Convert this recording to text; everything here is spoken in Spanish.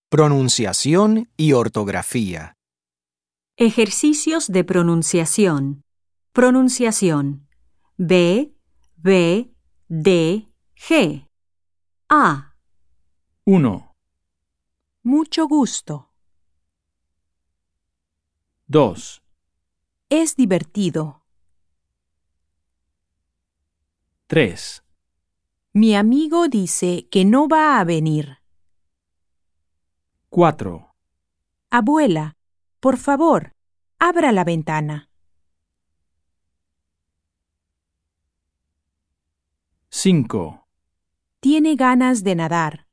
Pronunciación y ortografía. Ejercicios de pronunciación. Pronunciación. B, B, D, G. A. 1, Mucho gusto. 2, Es divertido. 3, Mi amigo dice que no va a venir. 4, Abuela, por favor, abra la ventana. 5, Tiene ganas de nadar.